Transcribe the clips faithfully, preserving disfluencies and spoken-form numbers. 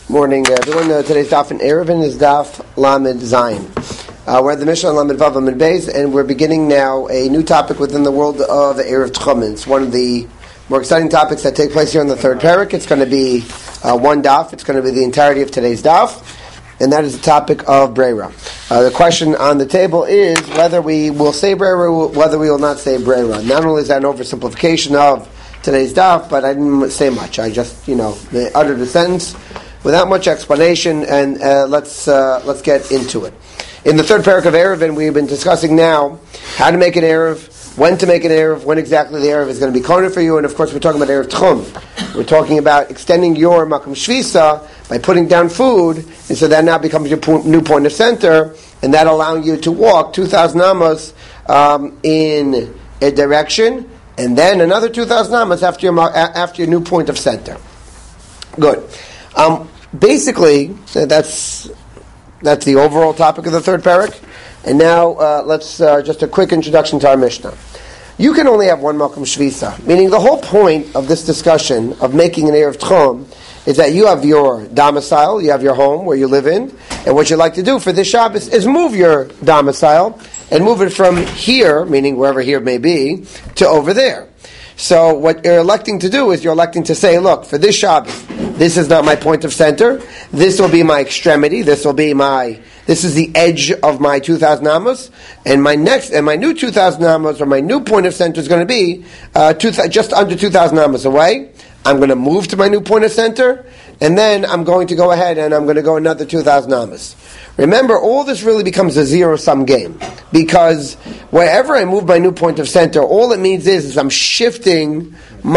Morning, everyone. Uh, today's daf in Eruvin is daf Lamed Zayin. Uh, we're at the Mishnah Lamed Vav Lamed Beis, and we're beginning now a new topic within the world of Erev Tchumen. It's one of the more exciting topics that take place here in the third parak. It's going to be uh, one daf. It's going to be the entirety of today's daf, and that is the topic of Breira. Uh, the question on the table is whether we will say Breira or whether we will not say Breira. Not only is that an oversimplification of today's daf, but I didn't say much. I just, you know, uttered a sentence without much explanation, and uh, let's uh, let's get into it. In the third parak of Eruvin, we've been discussing now how to make an Erev, when to make an Erev, when exactly the Erev is going to be kona for you, and of course we're talking about Erev Tchum. We're talking about extending your Makom Shvisa by putting down food, and so that now becomes your po- new point of center, and that allowing you to walk two thousand amos um, in a direction, and then another two thousand amos after your, after your new point of center. Good. Um, basically, that's that's the overall topic of the third parak. And now, uh, let's uh, just a quick introduction to our Mishnah. You can only have one Makom Shvisa, meaning the whole point of this discussion of making an Erev Tchum is that you have your domicile, you have your home where you live in, and what you like to do for this Shabbos is move your domicile and move it from here, meaning wherever here may be, to over there. So what you're electing to do is you're electing to say, look, for this Shabbos, this is not my point of center. This will be my extremity. This will be my, this is the edge of my two thousand amos. And my next, and my new two thousand amos, or my new point of center is going to be uh, two, just under two thousand amos away. I'm going to move to my new point of center, and then I'm going to go ahead and I'm going to go another two thousand amos. Remember, all this really becomes a zero-sum game, because wherever I move my new point of center, all it means is, is I'm shifting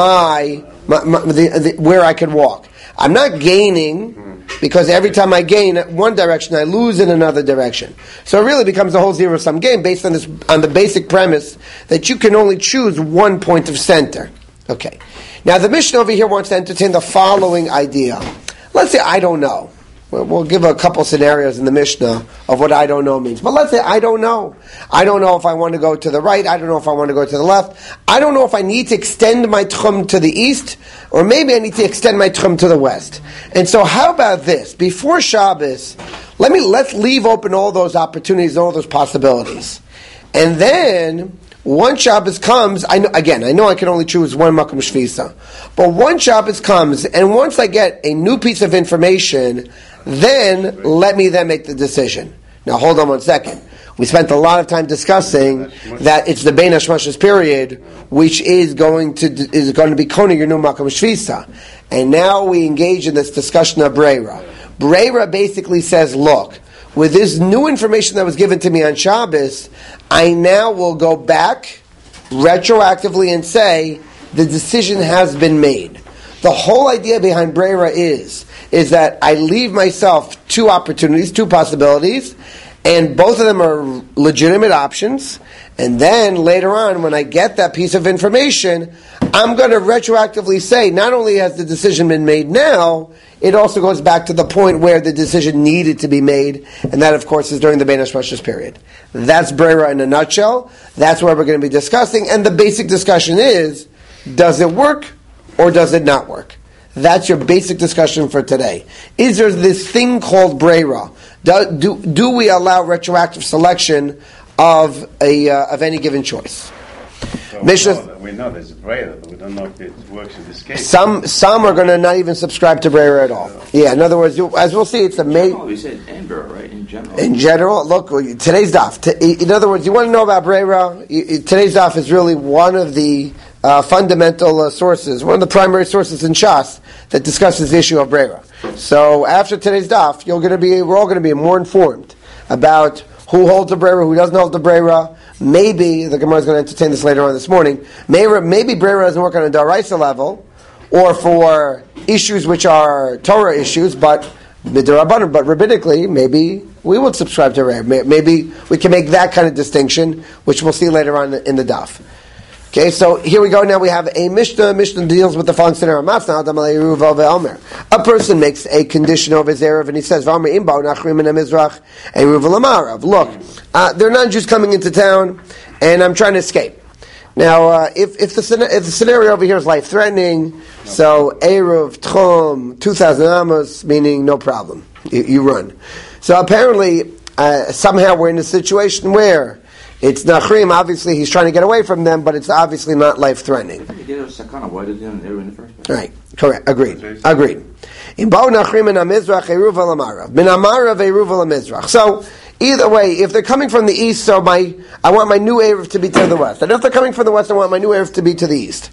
my, my, my the, the, where I can walk. I'm not gaining, because every time I gain one direction, I lose in another direction. So it really becomes a whole zero-sum game based on this, on the basic premise that you can only choose one point of center. Okay. Now the Mishnah over here wants to entertain the following idea. Let's say I don't know. We'll give a couple scenarios in the Mishnah of what I don't know means. But let's say I don't know. I don't know if I want to go to the right. I don't know if I want to go to the left. I don't know if I need to extend my tchum to the east, or maybe I need to extend my tchum to the west. And so how about this? Before Shabbos, let me, let's leave open all those opportunities, all those possibilities. And then, once Shabbos comes, I know, again, I know I can only choose one Makom Shvisa. But once Shabbos comes, and once I get a new piece of information, then let me then make the decision. Now hold on one second. We spent a lot of time discussing that it's the Bein Hashmashas period, which is going to is going to be kona your new Makom Shvisa. And now we engage in this discussion of Breira. Breira basically says, look, with this new information that was given to me on Shabbos, I now will go back retroactively and say the decision has been made. The whole idea behind Breira is, is that I leave myself two opportunities, two possibilities, and both of them are legitimate options. And then later on, when I get that piece of information, I'm going to retroactively say, not only has the decision been made now, it also goes back to the point where the decision needed to be made, and that, of course, is during the Bein Hashmashas period. That's Breira in a nutshell. That's what we're going to be discussing, and the basic discussion is, does it work or does it not work? That's your basic discussion for today. Is there this thing called Breira? Do, do, do we allow retroactive selection of a uh, of any given choice? So we, Mishnah, know we know there's a Breira, but we don't know if it works in this case. Some some are going to not even subscribe to Breira at all. Yeah, in other words, you, as we'll see, it's a main. No, we said in Breira, right? In general. In general, look, today's daf. In other words, you want to know about Breira? Today's daf is really one of the uh, fundamental uh, sources, one of the primary sources in Shas that discusses the issue of Breira. So after today's daf, you're going to be, we're all going to be more informed about who holds the Breira, who doesn't hold the Breira. Maybe, the Gemara is going to entertain this later on this morning, maybe, maybe Breira doesn't work on a Daraisa level, or for issues which are Torah issues, but but rabbinically, maybe we would subscribe to Breira. Maybe we can make that kind of distinction, which we'll see later on in the daf. Okay, so here we go. Now we have a Mishnah. Mishnah deals with the following scenario. A person makes a condition of his Erev, and he says, Look, uh, there are non-Jews coming into town, and I'm trying to escape. Now, uh, if if the if the scenario over here is life threatening, so Eruv Tchum two thousand amos, meaning no problem, you, you run. So apparently, uh, somehow we're in a situation where it's Nachrim. Obviously, he's trying to get away from them, but it's obviously not life threatening. Why did they in the first place? Right, correct, agreed, agreed. In Bo Nachrim and Amizrach Eruv al Amarav, Min Amarav Eruv al Amizrach. So. Either way, if they're coming from the east, so my I want my new Erev to be to the west. And if they're coming from the west, I want my new Erev to be to the east.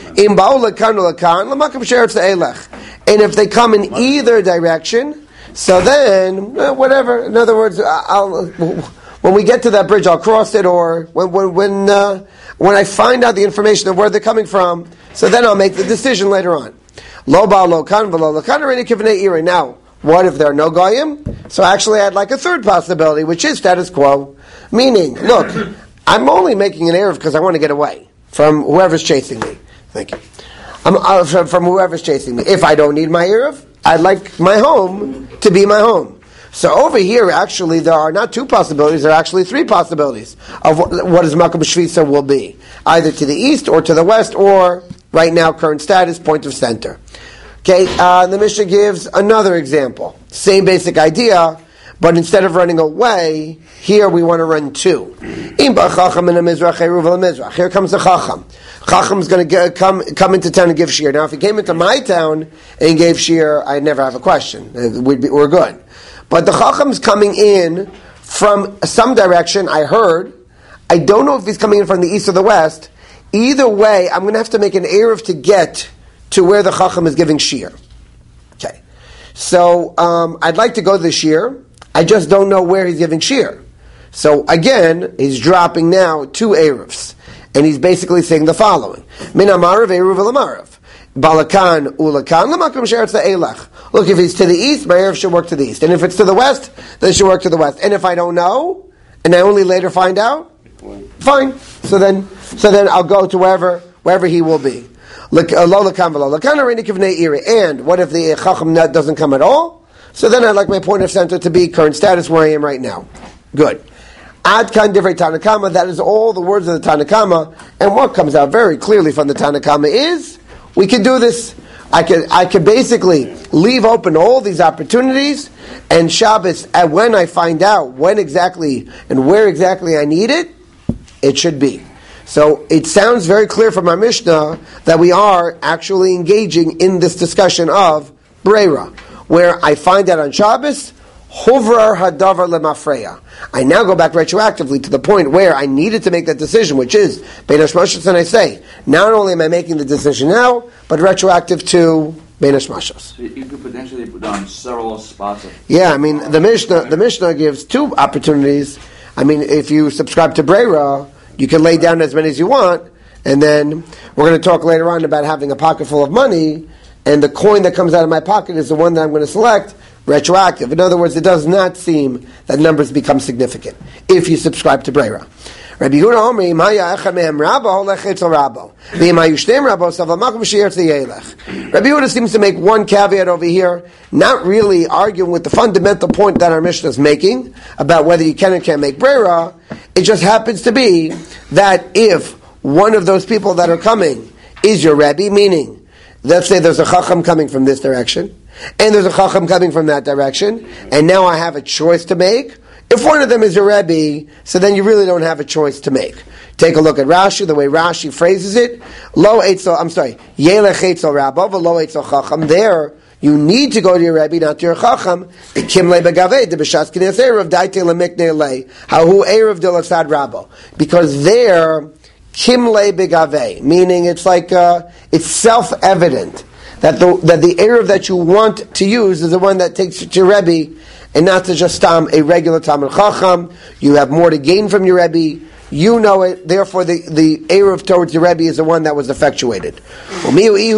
And if they come in either direction, so then, uh, whatever. In other words, I'll, when we get to that bridge, I'll cross it, or when when when, uh, when I find out the information of where they're coming from, so then I'll make the decision later on. Lo ba lo kan v'lo lo kan already kivnei ira. Now, what if there are no goyim? So actually I'd like a third possibility, which is status quo. Meaning, look, I'm only making an Erev because I want to get away from whoever's chasing me. Thank you. I'm, uh, from, from whoever's chasing me. If I don't need my Erev, I'd like my home to be my home. So over here, actually, there are not two possibilities, there are actually three possibilities of what, what his Makom Shvisa will be. Either to the east or to the west, or right now, current status, point of center. Okay, uh, the Mishnah gives another example. Same basic idea, but instead of running away, here we want to run to. Here comes the Chacham. Chacham is going to come come into town and give shir. Now, if he came into my town and gave shir, I'd never have a question. We'd be, we're good. But the Chacham's coming in from some direction, I heard. I don't know if he's coming in from the east or the west. Either way, I'm going to have to make an Erev to get to where the Chacham is giving shir. Okay. So, um, I'd like to go to the shir. I just don't know where he's giving shir. So, again, he's dropping now two Erevs. And he's basically saying the following. Min amarav Erev el-amarav. Balakan ulakan l'makom she'eretz ha'elach. Look, if he's to the east, my Erev should work to the east. And if it's to the west, then it should work to the west. And if I don't know, and I only later find out, fine. So then, so then I'll go to wherever, wherever he will be. And what if the Chacham doesn't come at all? So then I'd like my point of center to be current status where I am right now. Good. Ad kan divrei Tanakama, that is all the words of the Tanakama. And what comes out very clearly from the Tanakama is, we can do this. I can I can basically leave open all these opportunities, and Shabbos, and when I find out when exactly and where exactly I need it, it should be. So it sounds very clear from our Mishnah that we are actually engaging in this discussion of Breira, where I find out on Shabbos, Hovrar hadavar lemafreya. I now go back retroactively to the point where I needed to make that decision, which is Bein Hashmashos, and I say, not only am I making the decision now, but retroactive to Bein Hashmashos. So you could potentially put on several spots of... Yeah, I mean, the Mishnah, the Mishnah gives two opportunities. I mean, if you subscribe to Breira, you can lay down as many as you want, and then we're going to talk later on about having a pocket full of money, and the coin that comes out of my pocket is the one that I'm going to select, retroactive. In other words, it does not seem that numbers become significant if you subscribe to Breira. Rabbi Yehuda Omri, Maya Echad Mehem Rabbo, Holech Etzel Rabbo. V'Imayu Shneim Rabbo, Sav L'Makom She'yertz Yelech. Rabbi Yehuda seems to make one caveat over here, not really arguing with the fundamental point that our Mishnah is making about whether you can or can't make Breira. It just happens to be that if one of those people that are coming is your Rebbe, meaning, let's say there's a Chacham coming from this direction, and there's a Chacham coming from that direction, and now I have a choice to make. If one of them is your Rebbe, so then you really don't have a choice to make. Take a look at Rashi, the way Rashi phrases it. Lo etzel, I'm sorry, Yelech etzel Rabba, v'lo etzel Chacham. There, you need to go to your Rebbe, not to your Chacham. Kim le begaveh, de b'shas k'nes erev, daite lemikne le, hahu erev de l'sad Rabba. Because there, Kim le begaveh, meaning it's like, uh, it's self-evident that the, that the erev that you want to use is the one that takes you to your Rebbe, and not to just um, a regular Talmid Chacham. You have more to gain from your Rebbe. You know it. Therefore, the, the Erev towards the Rebbe is the one that was effectuated. Originally,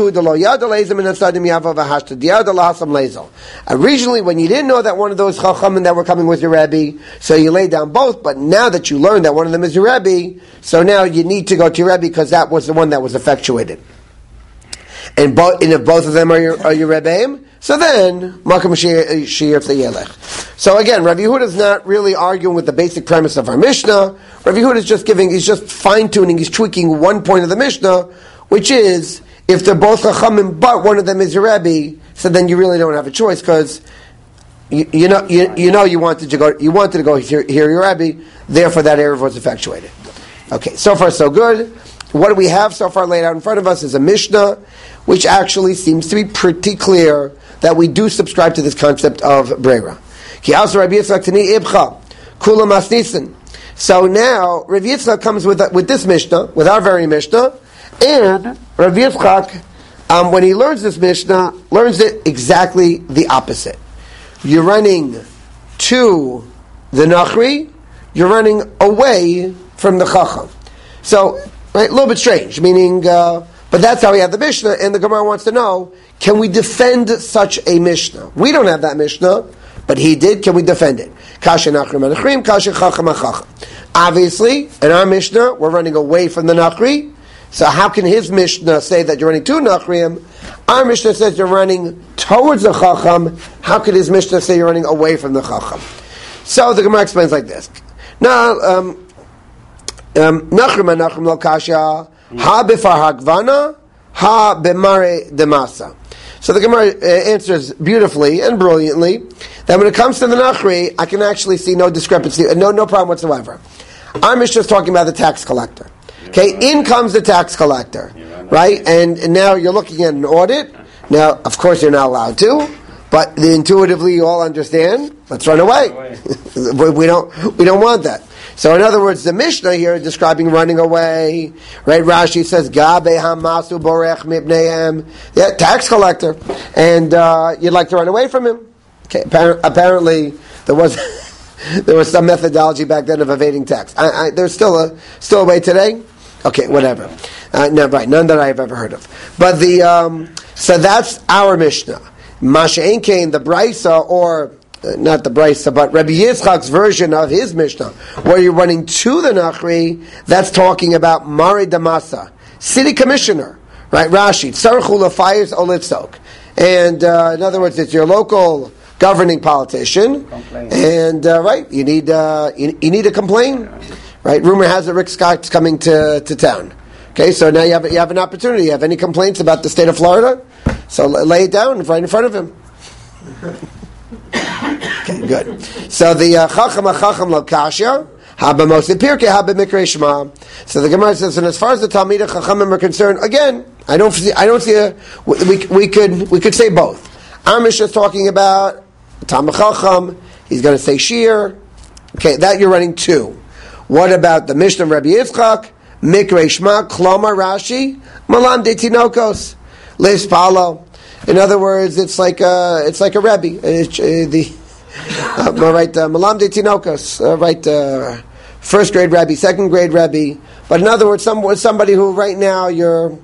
when you didn't know that one of those Chachamim that were coming with your Rebbe, so you laid down both, but now that you learned that one of them is your Rebbe, so now you need to go to your Rebbe because that was the one that was effectuated. And, bo- and if both of them are your, are your Rebbeim, So then, Makam Shir Yelech. So again, Rabbi Yehuda is not really arguing with the basic premise of our Mishnah. Rabbi Yehuda is just giving, he's just fine-tuning, he's tweaking one point of the Mishnah, which is, if they're both Chachamim, but one of them is your Rebbe, so then you really don't have a choice, because you, you know you, you know you wanted to go you wanted to go hear, hear your Rebbe, therefore that Erev was effectuated. Okay, so far so good. What do we have so far laid out in front of us is a Mishnah, which actually seems to be pretty clear that we do subscribe to this concept of Breira. So now, Rav Yitzchak comes with with this Mishnah, with our very Mishnah, and Rav Yitzchak, um, when he learns this Mishnah, learns it exactly the opposite. You're running to the Nachri, you're running away from the Chacham. So, right, a little bit strange, meaning... Uh, But that's how we have the Mishnah, and the Gemara wants to know, can we defend such a Mishnah? We don't have that Mishnah, but he did. Can we defend it? Kasha Nachrim Anachrim, Kasha Chacham Achacham. Obviously, in our Mishnah, we're running away from the Nachri, so how can his Mishnah say that you're running to Nachrim? Our Mishnah says you're running towards the Chacham. How could his Mishnah say you're running away from the Chacham? So the Gemara explains like this. Now, um, um, Nachrim Anachrim Lo Kasha, Ha befar hagvana, ha bemare demasa. So the Gemara uh, answers beautifully and brilliantly that when it comes to the Nachri, I can actually see no discrepancy, uh, no no problem whatsoever. Our Mishnah is talking about the tax collector. Okay, in comes the tax collector, right? And, and now you're looking at an audit. Now, of course, you're not allowed to, but the, intuitively you all understand. Let's run away. we don't we don't want that. So in other words, the Mishnah here is describing running away. Right? Rashi says, Gabe hamasu borech mibnehem. Yeah, tax collector. And uh, you'd like to run away from him. Okay, apparently there was there was some methodology back then of evading tax. I, I, there's still a still a way today? Okay, whatever. Uh, no, right, none that I've ever heard of. But the um, so that's our Mishnah. Masha Enkein, the Brisa, or Uh, not the Brisa, but Rabbi Yitzchak's version of his Mishnah, where you're running to the Nachri, that's talking about Mari Damasa, city commissioner, right? Rashi, Tzarchula fires Olitzok. And uh, in other words, it's your local governing politician, complain. and uh, right, you need uh, you, you need to complain, right? Rumor has it Rick Scott's coming to, to town. Okay, so now you have you have an opportunity. You have any complaints about the state of Florida? So lay it down right in front of him. Okay, good. So the Chacham HaChacham Lo Kasha, Haba Moshe Pirke, Haba Mikrei Shema. So the Gemara says, and as far as the Talmid Chachamim are concerned, again, I don't see, I don't see a, we, we could, we could say both. Our Mishnah is talking about Talmid Chacham, he's going to say Shir. Okay, that you're running to. What about the Mishnah of Rabbi Yitzchak? Mikrei Shema, Klomar Rashi, Malam de Tinokos, Leis Palo. In other words, it's like a, it's like a Rebbe. It's, uh, the, uh, right, uh, Malam de Tinokos, uh, right, uh, first grade Rebbe, second grade Rebbe. But in other words, some, somebody who right now you're,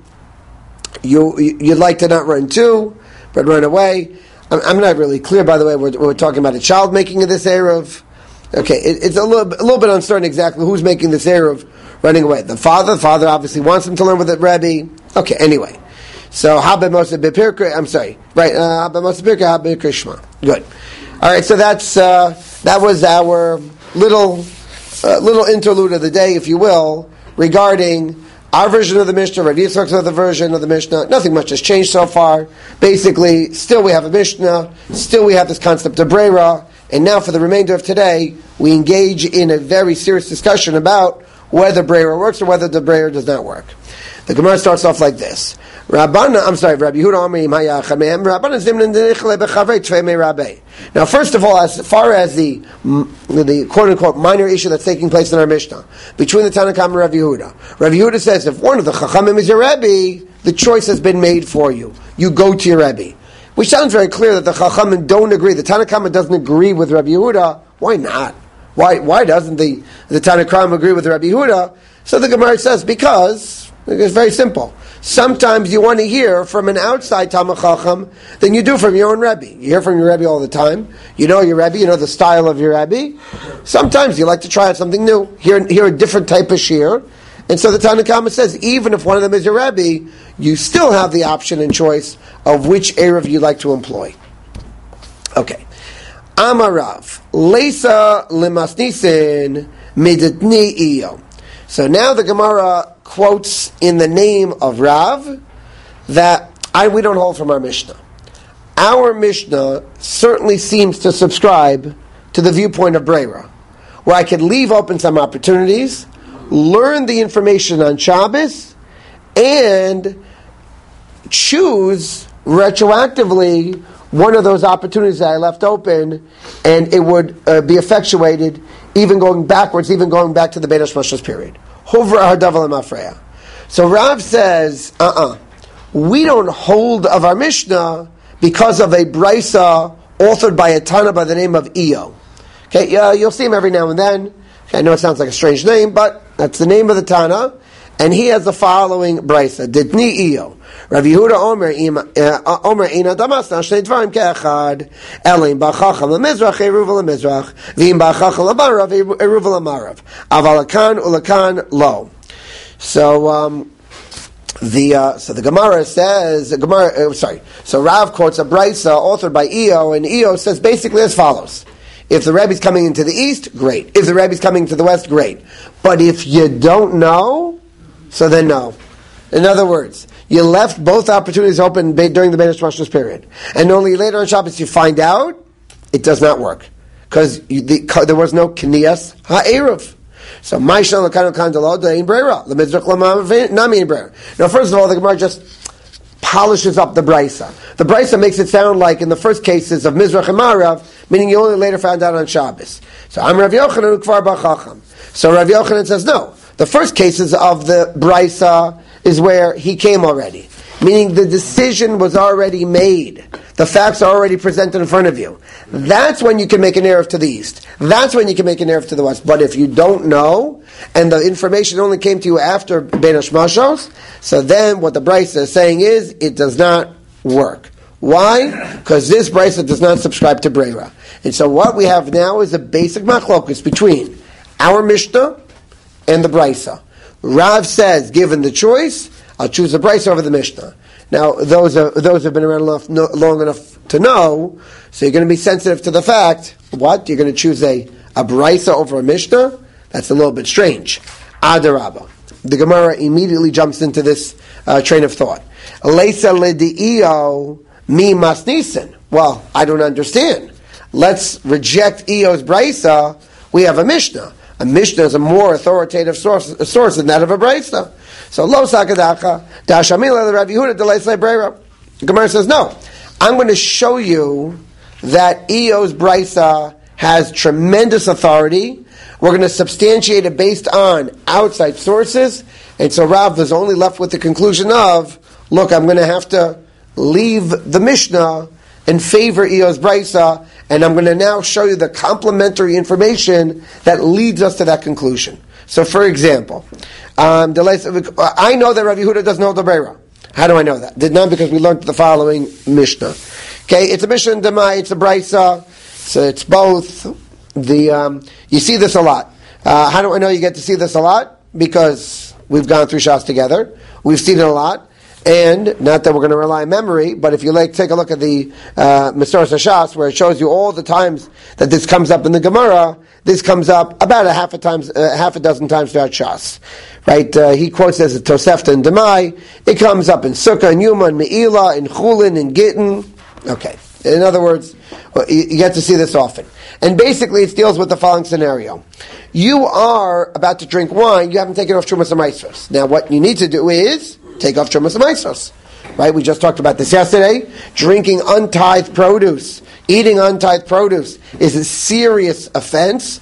you, you'd like to not run to, but run away. I'm, I'm not really clear, by the way, we're, we're talking about a child making of this Erev. Okay, it, it's a little, a little bit uncertain exactly who's making this Erev running away. The father, the father obviously wants him to learn with the Rebbe. Okay, anyway. So, Habbe Moshe Bepirke, I'm sorry, right, uh, Habbe Moshe Bepirke, Habbe Krishma. Good. Alright, so that's, uh, that was our little, uh, little interlude of the day, if you will, regarding our version of the Mishnah, Rav Yitzchak's other version of the Mishnah. Nothing much has changed so far. Basically, still we have a Mishnah, still we have this concept of Breira, and now for the remainder of today, we engage in a very serious discussion about whether Breira works or whether the Breira does not work. The Gemara starts off like this. Rabbana, I'm sorry, Rabbi Yehuda Amri Mayachamehem, Rabbana Zimnan Denichle Bechavei Tvei Rabbe. Now, first of all, as far as the the quote unquote minor issue that's taking place in our Mishnah between the Tanna Kamma and Rabbi Yehuda, Rabbi Yehuda says if one of the Chachamim is your Rebbe, the choice has been made for you. You go to your Rebbe. Which sounds very clear that the Chachamim don't agree. The Tanna Kamma doesn't agree with Rabbi Yehuda. Why not? Why why doesn't the the Tanna Kamma agree with Rabbi Yehuda? So the Gemara says because it's very simple. Sometimes you want to hear from an outside Talmid Chacham than you do from your own Rebbe. You hear from your Rebbe all the time. You know your Rebbe. You know the style of your Rebbe. Sometimes you like to try out something new. Hear, hear a different type of shir. And so the Tanna Kamma says, even if one of them is your Rebbe, you still have the option and choice of which Erev you like to employ. Okay. Amarav. Leisa lemasnisin midetni iyo. So now the Gemara quotes in the name of Rav that I, we don't hold from our Mishnah. Our Mishnah certainly seems to subscribe to the viewpoint of Breira, where I could leave open some opportunities, learn the information on Shabbos, and choose retroactively one of those opportunities that I left open, and it would uh, be effectuated even going backwards, even going back to the Beit HaShmashos period. So Rav says, uh-uh, we don't hold of our Mishnah because of a brisa authored by a Tana by the name of Iyo. Okay, uh, you'll see him every now and then. Okay, I know it sounds like a strange name, but that's the name of the Tana, and he has the following brisa: Ditni Iyo. Rav Yehuda Omer Omer Ina Damasna Shnei Dvarim Ke'echad Elim Ba'Chacham LeMizrach Eruv LeMizrach V'im Ba'Chacham LeMarav Eruv LeMarav Aval Lakan Ulakan Lo. So um, the uh, so the Gemara says the Gemara uh, sorry. So Rav quotes a brisa authored by Iyo, and Iyo says basically as follows: if the Rebbe's coming into the east, great. If the Rebbe's coming to the west, great. But if you don't know, so then no. In other words, you left both opportunities open during the Beit HaShmashos period, and only later on Shabbos you find out it does not work because the, there was no Knias Ha'eruv. So Ma'ishal Lakan Kandalo Dein Breira LeMizrach LeMarav Nami Breira. Now, first of all, the Gemara just polishes up the brisa. The brisa makes it sound like in the first cases of Mizrach and Marav, meaning you only later found out on Shabbos. So I'm Rav Yochanan Ukvar Ba'Chacham. So Rav Yochanan says no. The first cases of the brisa is where he came already, meaning the decision was already made. The facts are already presented in front of you. That's when you can make an eruv to the east. That's when you can make an eruv to the west. But if you don't know, and the information only came to you after Beit HaShmashos, so then what the brisa is saying is, it does not work. Why? Because this brisa does not subscribe to Breira. And so what we have now is a basic machlokus between our Mishnah and the brisa. Rav says, given the choice, I'll choose the brisa over the Mishnah. Now, those are, those have been around enough, no, long enough to know, so you're going to be sensitive to the fact, what? You're going to choose a, a brisa over a Mishnah? That's a little bit strange. Adarabba. The Gemara immediately jumps into this uh, train of thought. Leisa ledi'io mi masnisen. Well, I don't understand. Let's reject Io's brisa. We have a Mishnah. A Mishnah is a more authoritative source, a source than that of a brisa. So lo sakadacha dashamila Rav Yehuda deleisle breira. The Gemara says no. I'm going to show you that Io's brisa has tremendous authority. We're going to substantiate it based on outside sources, and so Rav is only left with the conclusion of, look, I'm going to have to leave the Mishnah and favor Io's brisa, and I'm going to now show you the complementary information that leads us to that conclusion. So, for example, um, I know that Rav Yehuda doesn't hold the Breira. How do I know that? Did not because we learned the following Mishnah. Okay, it's a Mishnah in Demai, it's a Brisa, so it's both. The um, you see this a lot. Uh, how do I know you get to see this a lot? Because we've gone through Shas together. We've seen it a lot. And, not that we're going to rely on memory, but if you like, take a look at the uh, Mesoras HaShas, where it shows you all the times that this comes up in the Gemara. This comes up about a half a times, uh, half a dozen times throughout Shas. Right? Uh, he quotes as a Tosefta and Demai. It comes up in Sukkah, and Yuma, and Me'ilah, and Chulin, and Gittin. Okay. In other words, you get to see this often. And basically, it deals with the following scenario. You are about to drink wine, you haven't taken off Trumas HaMaasros. Now, what you need to do is take off Trumas HaMaasros. Right? We just talked about this yesterday. Drinking untithed produce, eating untithed produce is a serious offense.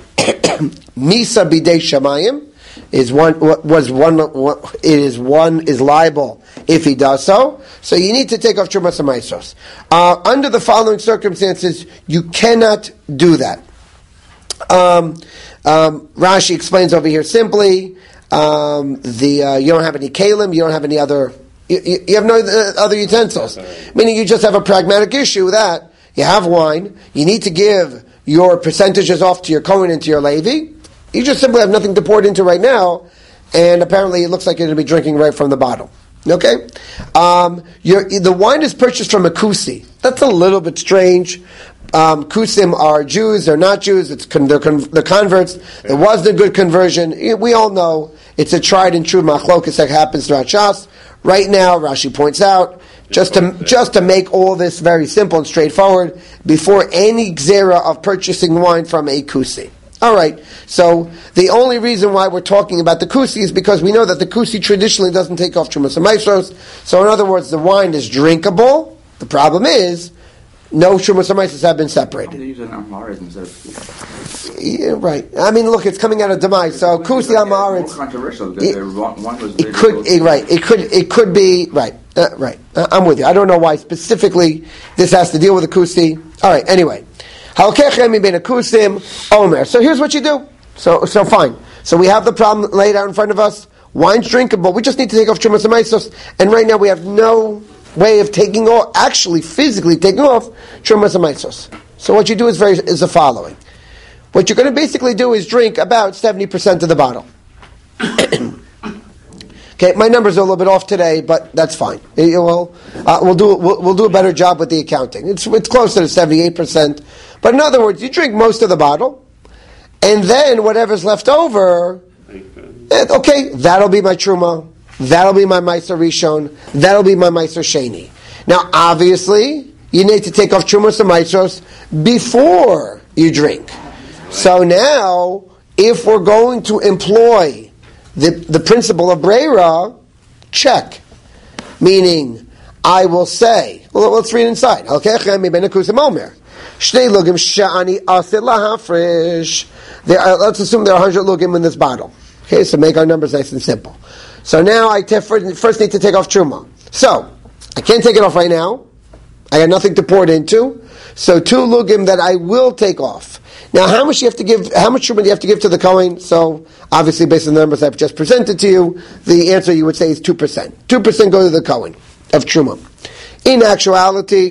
Misa bidei shamayim is one was one it is one is liable if he does so. So you need to take off Trumas HaMaasros. Uh, under the following circumstances, you cannot do that. Um, um, Rashi explains over here simply. Um, the uh, you don't have any kalim, you don't have any other. You, you, you have no other utensils. Meaning, you just have a pragmatic issue that you have wine. You need to give your percentages off to your Kohen and to your Levi. You just simply have nothing to pour it into right now, and apparently it looks like you're going to be drinking right from the bottle. Okay? Um, the wine is purchased from a kusi. That's a little bit strange. Um, Kusim are Jews, they're not Jews, it's con- they're, con- they're converts. There wasn't a good conversion. We all know it's a tried and true machlokas that happens throughout Shas. Right now, Rashi points out, just to just to make all this very simple and straightforward, before any gzera of purchasing wine from a kusi. All right, so the only reason why we're talking about the kusi is because we know that the kusi traditionally doesn't take off trumas and maasros. So in other words, the wine is drinkable. The problem is, no trumas and maasros have been separated. They use an amharid instead of yeah, right. I mean, look, it's coming out of demai. So kusi amar, it's more controversial because it, one was it could it, right. It could it could be right. Uh, right. Uh, I'm with you. I don't know why specifically this has to deal with the kusi. All right. Anyway, halkechem ben kusim omer. So here's what you do. So so fine. So we have the problem laid out in front of us. Wine's drinkable. We just need to take off trumas and maasros, and right now we have no way of taking off, actually physically taking off trumas and maasros. So what you do is very is the following. What you're going to basically do is drink about seventy percent of the bottle. Okay, my numbers are a little bit off today, but that's fine. It, we'll, uh, we'll do we'll, we'll do a better job with the accounting. It's it's closer to seventy-eight percent. But in other words, you drink most of the bottle, and then whatever's left over, eh, okay, that'll be my truma, that'll be my meiser rishon, that'll be my meiser sheni. Now, obviously, you need to take off trumas and maasros before you drink. So now, if we're going to employ the, the principle of Breira, check. Meaning, I will say, well, let's read inside. Okay, there are, let's assume there are one hundred lugim in this bottle. Okay, so make our numbers nice and simple. So now I te- first need to take off truma. So, I can't take it off right now. I got nothing to pour it into. So two lugim that I will take off. Now, how much you have to give? How much truma do you have to give to the kohen? So, obviously, based on the numbers I've just presented to you, the answer you would say is two percent. Two percent go to the kohen of truma. In actuality,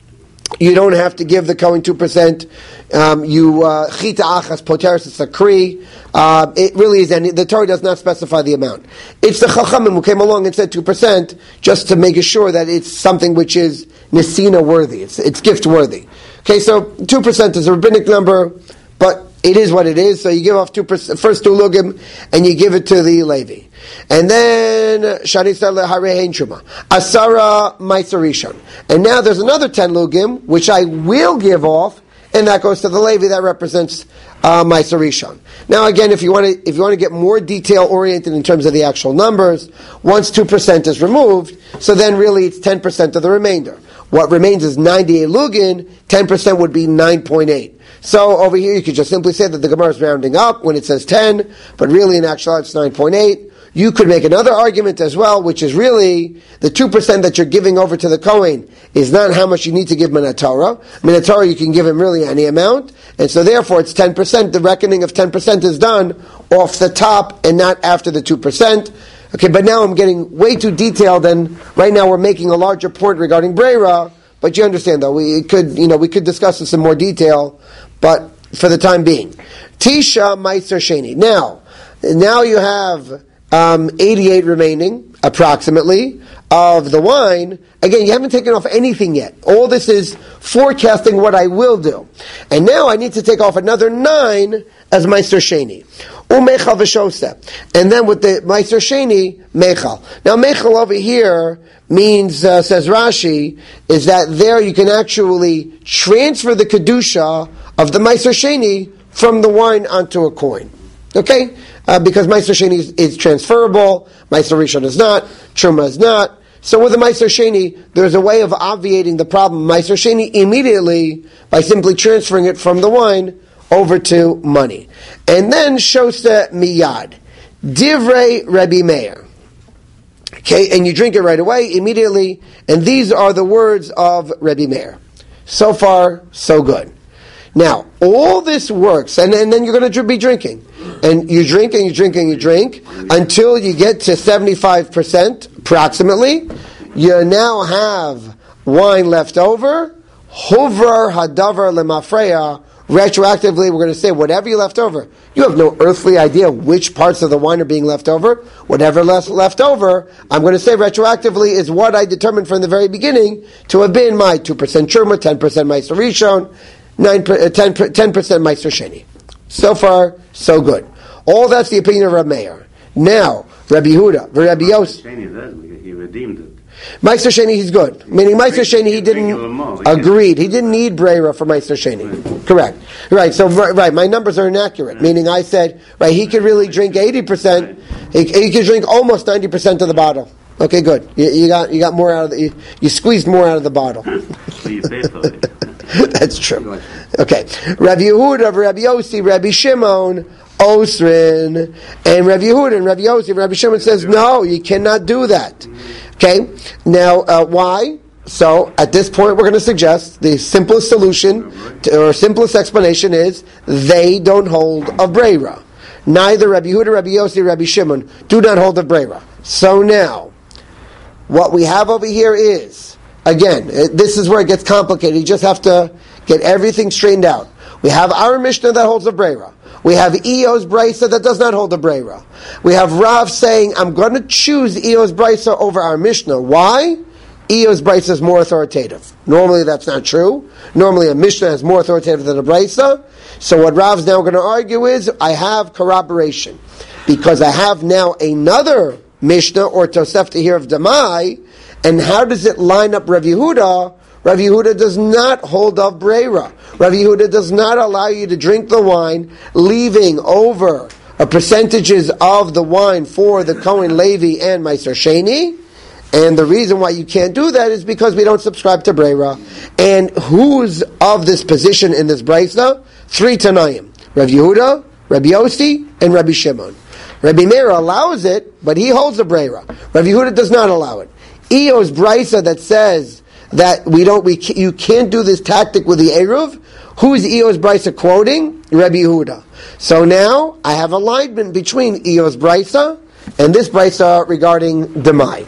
you don't have to give the kohen two percent. Um, you chita achas poteris sakri. It really is, and the Torah does not specify the amount. It's the chachamim who came along and said two percent, just to make sure that it's something which is nesina worthy. It's it's gift worthy. Okay, so two percent is a rabbinic number, but it is what it is. So you give off two percent, first two lugim, and you give it to the Levi. And then, Shanisa leharein truma. Asara meiser rishon. And now there's another ten lugim, which I will give off, and that goes to the Levi, that represents uh, meiser rishon. Now again, if you want to, if you want to get more detail oriented in terms of the actual numbers, once two percent is removed, so then really it's ten percent of the remainder. What remains is ninety-eight lugin, ten percent would be nine point eight. So over here you could just simply say that the Gemara is rounding up when it says ten, but really in actuality it's nine point eight. You could make another argument as well, which is really the two percent that you're giving over to the Kohen is not how much you need to give Minatorah. Minatorah you can give him really any amount, and so therefore it's ten percent. The reckoning of ten percent is done off the top and not after the two percent. Okay, but now I'm getting way too detailed, and right now we're making a larger point regarding Breira, but you understand though, we could, you know, we could discuss this in more detail, but for the time being. Tisha Meiser Sheni. Now, now you have um, eighty-eight remaining, approximately, of the wine. Again, you haven't taken off anything yet. All this is forecasting what I will do. And now I need to take off another nine as Meiser Sheni. Umechal v'shoseh. And then with the Meiser Sheni, Mechal. Now Mechal over here means, uh, says Rashi, is that there you can actually transfer the Kedusha of the Meiser Sheni from the wine onto a coin. Okay? Uh, because Meiser Sheni is, is transferable, Meiser Rishon is not, Truma is not. So with the Meiser Sheni, there's a way of obviating the problem Meiser Sheni immediately by simply transferring it from the wine over to money. And then Shosa Miyad. Divrei Rebbe Meir. Okay, and you drink it right away, immediately, and these are the words of Rebbe Meir. So far, so good. Now, all this works, and, and then you're going to be drinking. And you drink and you drink and you drink until you get to seventy-five percent, approximately. You now have wine left over. Hovrar hadavar lemafreya retroactively, we're going to say whatever you left over. You have no earthly idea which parts of the wine are being left over. Whatever left left over, I'm going to say retroactively is what I determined from the very beginning to have been my two percent Truma, ten percent Meiser Rishon, ten percent Meiser Sheni. So far, so good. All that's the opinion of Rabbi Meir. Now, Rabbi Yehuda, Rabbi Yossi. He redeemed it. Meiser Sheni, he's good. Meaning Meiser Sheni, he didn't, agreed, he didn't need Breira for Meiser Sheni. Correct. Right, so, right, my numbers are inaccurate. Meaning I said, right, he could really drink eighty percent, he, he could drink almost ninety percent of the bottle. Okay, good. You, you got you got more out of the, you, you squeezed more out of the bottle. That's true. Okay. Rabbi Yehuda, Rabbi Yossi, Rabbi Shimon, Osrin, and Rabbi Yehuda and Rabbi Yossi, Rabbi Shimon says, no, you cannot do that. Okay? Now, uh, why? So, at this point, we're going to suggest the simplest solution, to, or simplest explanation is, they don't hold of Breira. Neither Rabbi Yehuda, Rabbi Yossi, Rabbi Shimon do not hold of Breira. So now, what we have over here is, again, this is where it gets complicated. You just have to get everything straightened out. We have our Mishnah that holds of Breira. We have Eo's Brisa that does not hold the Breira. We have Rav saying, I'm going to choose Eo's Brisa over our Mishnah. Why? Eo's Brisa is more authoritative. Normally that's not true. Normally a Mishnah is more authoritative than a Brisa. So what Rav's now going to argue is, I have corroboration. Because I have now another Mishnah or Tosefta here of Damai, and how does it line up Rav Yehuda? Rav Yehuda does not hold of Breira. Rav Yehuda does not allow you to drink the wine, leaving over a percentages of the wine for the Kohen Levi and Meiser Sheni. And the reason why you can't do that is because we don't subscribe to Breira. And who's of this position in this Brisa? Three Tanaim. Rav Yehuda, Rabbi Yossi, and Rabbi Shimon. Rabbi Meir allows it, but he holds the Breira. Rav Yehuda does not allow it. Eo's Brisa that says that we don't, we you can't do this tactic with the Eruv. Who is Eo's Brisa quoting? Rabbi Yehuda. So now I have alignment between Eo's Brisa and this Brisa regarding Demai.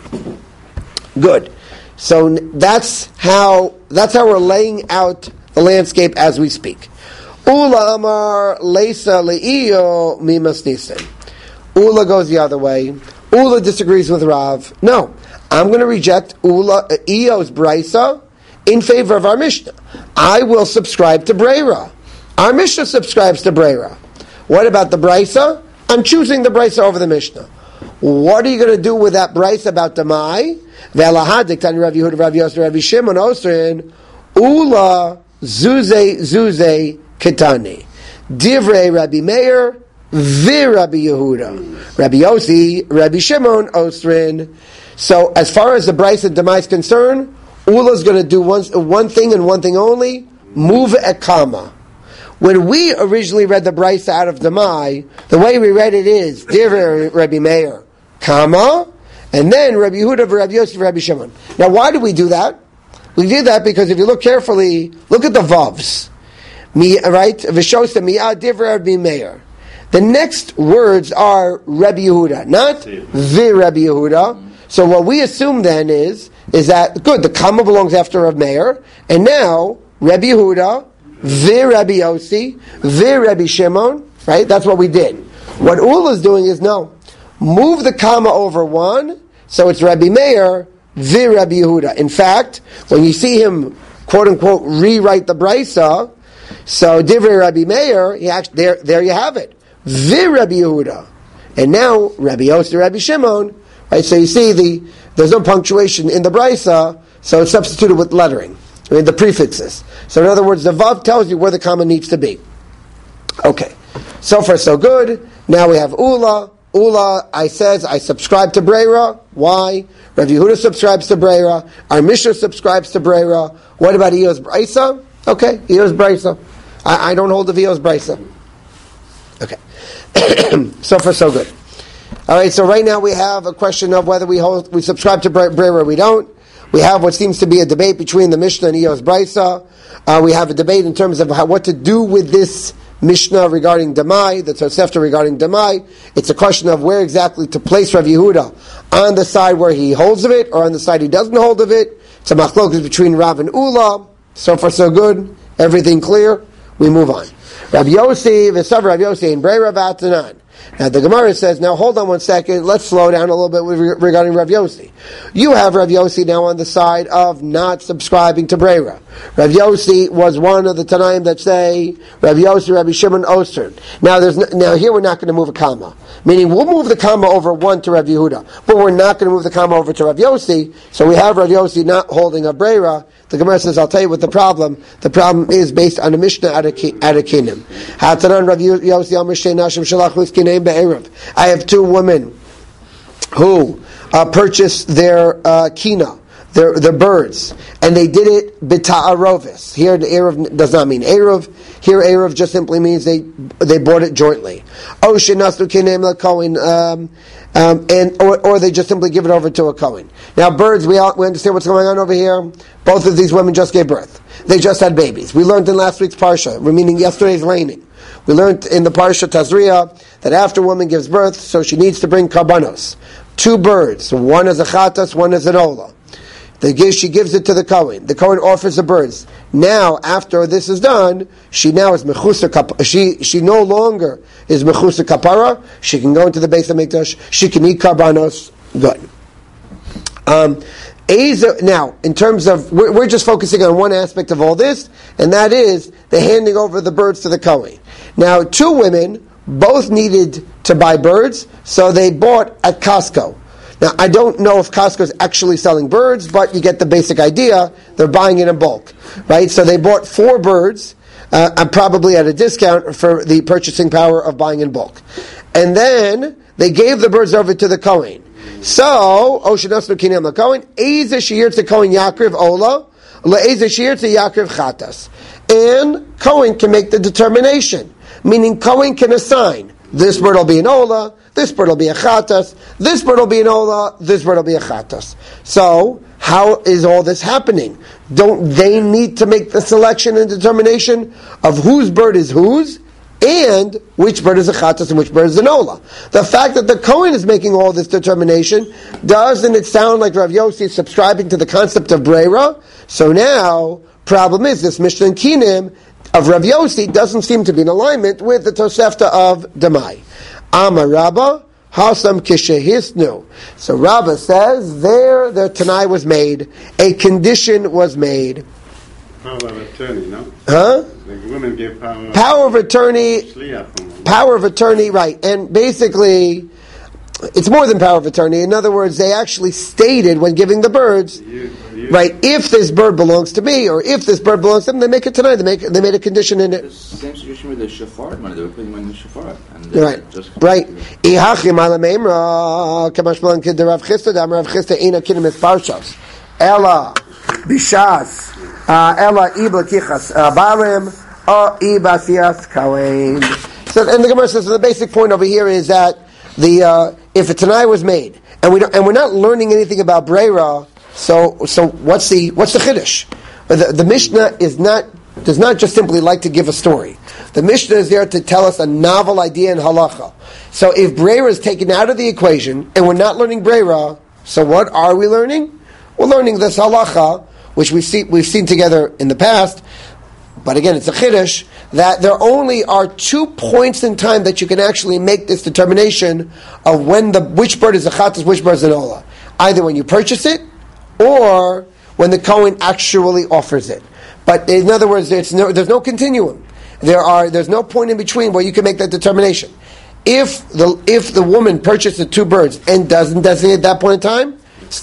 Good. So that's how that's how we're laying out the landscape as we speak. Ula Amar Leisa Leio Mimas Nisan. Ula goes the other way. Ula disagrees with Rav. No, I'm going to reject Ula Eo's Brisa in favor of our Mishnah. I will subscribe to Breira. Our Mishnah subscribes to Breira. What about the Brisa? I'm choosing the Brisa over the Mishnah. What are you going to do with that Brisa about Demai? Ve'alahadik tani Rav Yehuda, Rav Yossi, Rav Shimon, Osrin, Ula Zuze Zuze Ketani. Divrei Rabbi Meir, Vi Rabbi Yehuda, Rabbi Yossi, Rabbi Shimon, Osrin. So as far as the Brisa Demai is concerned, Ula is going to do one, one thing and one thing only, move a comma. When we originally read the Brisa out of Demai, the way we read it is, Divrei Rabbi Meir, comma, and then Rabbi Yehuda, Rabbi Yossi, Rabbi Shimon. Now why do we do that? We do that because if you look carefully, look at the Vavs. Mi, right? V'shosta mi'ad Divrei Rabbi Meir. The next words are Rabbi Yehuda, not Vi Rabbi Yehuda. So what we assume then is, is that, good, the comma belongs after Rabbi Meir, and now Rabbi Yehuda, Vi Rabbi Yossi, Vi Rabbi Shimon, right? That's what we did. What Ula is doing is, no, move the comma over one, so it's Rabbi Meir, Vi Rabbi Yehuda. In fact, when you see him, quote unquote, rewrite the Brisa, so Divrei Rabbi Meir, he actually, there, there you have it. Vi Rabbi Yehuda. And now, Rabbi Yossi, Rabbi Shimon, right? So you see, the there's no punctuation in the Brisa, so it's substituted with lettering. I mean, the prefixes. So in other words, the Vav tells you where the comma needs to be. Okay. So far, so good. Now we have Ula. Ula, I says, I subscribe to Breira. Why? Rav Yehuda subscribes to Breira. Our Mishnah subscribes to Breira. What about Eo's Brisa? Okay, Eo's Brisa. I, I don't hold the Eo's Brisa. Okay. So far, so good. All right, so right now we have a question of whether we hold, we subscribe to Breira or we don't. We have what seems to be a debate between the Mishnah and Eo's Brisa. Uh, we have a debate in terms of how, what to do with this Mishnah regarding Demai, the Tosefta regarding Demai. It's a question of where exactly to place Rav Yehuda, on the side where he holds of it or on the side he doesn't hold of it. It's a machlokas between Rav and Ula. So far so good. Everything clear. we move on. Rav Yossi, v'sav Rav Yossi, in Brei Rav Atanan. Now the Gemara says, now hold on one second, let's slow down a little bit with, regarding Rav Yossi. You have Rav Yossi now on the side of not subscribing to Breira. Rav Yossi was one of the Tanaim that say, Rav Yossi, Rabbi Shimon Oster. Now there's no, now here we're not going to move a comma. Meaning we'll move the comma over one to Rav Yehuda, but we're not going to move the comma over to Rav Yossi, so we have Rav Yossi not holding a Breira. The Gemara says, I'll tell you what the problem. The problem is based on a Mishnah at a Kinim. Hatanan Rav Yossi Amr Shtei Nashim Shalach Liskinem Be'erev. I have two women who uh, purchased their uh, kina, their their birds, and they did it b'ta'arovis. Here the Erev does not mean Erev. Here Erev just simply means they they bought it jointly. Oh, shenasu kinem l'kohen, um, um, and or, or they just simply give it over to a kohen. Now birds, we all, we understand what's going on over here. Both of these women just gave birth. They just had babies. We learned in last week's parsha, meaning yesterday's laning. We learned in the parsha Tazria that after a woman gives birth, so she needs to bring karbanos. Two birds, one is a chatas, one is an ola. They give, she gives it to the Kohen. The Kohen offers the birds. Now, after this is done, she now is mechusa kapara. She she no longer is mechusa kapara. She can go into the Beis HaMikdash. She can eat karbanos. Good. Um, now, in terms of, we're, we're just focusing on one aspect of all this, and that is the handing over the birds to the Kohen. Now, two women both needed to buy birds, so they bought at Costco. Now, I don't know if Costco is actually selling birds, but you get the basic idea. They're buying it in bulk, right? So they bought four birds, uh, probably at a discount for the purchasing power of buying in bulk. And then they gave the birds over to the Kohen. So, Oshanasnu Kinam LaKohen, Eze Shir to Kohen Yakriv Ola, Le'eze Shir to Yakriv Chatas. And Kohen can make the determination, meaning Kohen can assign, this bird will be an Ola, this bird will be a Chatas, this bird will be an Ola, this bird will be a Chatas. So, how is all this happening? Don't they need to make the selection and determination of whose bird is whose? And which bird is a chatas and which bird is an ola. The fact that the Kohen is making all this determination, doesn't it sound like Rav Yossi is subscribing to the concept of Breira? So now, problem is, this Mishnah and Kinim of Rav Yossi doesn't seem to be in alignment with the Tosefta of Demai. Amar Rabba, Hasam Kishehisnu. So Rabba says, there the Tanai was made, a condition was made. Power of attorney, no? Huh? The women give power. Power of attorney. Power of attorney, right. And basically, it's more than power of attorney. In other words, they actually stated when giving the birds, you, you, right, if this bird belongs to me, or if this bird belongs to them, they make it tonight. They make they made a condition in it. The same situation with the shofar, when they were putting in the shofar. And right, just right. Ihachim ala meimra, kamashmalan kid the Rav Chisda, the Rav Chisda ina kinim es parshas. Ella, bishas. Ella ibla kichas barim or ibasias kain. So, and the Gemara says, so the basic point over here is that the uh, if a Tanai was made, and we don't, and we're not learning anything about Breira, so so what's the what's the chiddush? The, the Mishnah is not does not just simply like to give a story. The Mishnah is there to tell us a novel idea in halacha. So if Breira is taken out of the equation, and we're not learning Breira, so what are we learning? We're learning this halacha, which we've seen, we've seen together in the past, but again, it's a chiddush, that there only are two points in time that you can actually make this determination of when the which bird is a chatas, which bird is an ola. Either when you purchase it, or when the Kohen actually offers it. But in other words, there's no, there's no continuum. There are there's no point in between where you can make that determination. If the if the woman purchased the two birds and doesn't designate at that point in time,